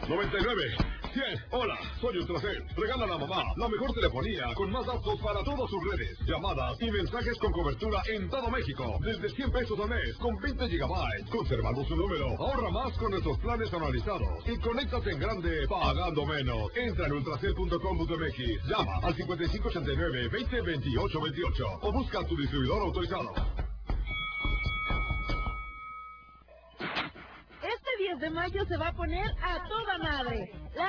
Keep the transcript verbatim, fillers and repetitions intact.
noventa y nueve, cien. Hola, soy Ultracel. Regala a la mamá la mejor telefonía con más datos para todas sus redes, llamadas y mensajes con cobertura en todo México. Desde cien pesos al mes con veinte gigabytes. Conservando su número. Ahorra más con nuestros planes analizados. Y conéctate en grande pagando menos. Entra en ultracel punto com punto m x. Llama al cincuenta y cinco ochenta y nueve, veinte, veintiocho, veintiocho o busca a tu distribuidor autorizado. Este diez de mayo se va a poner a toda madre. La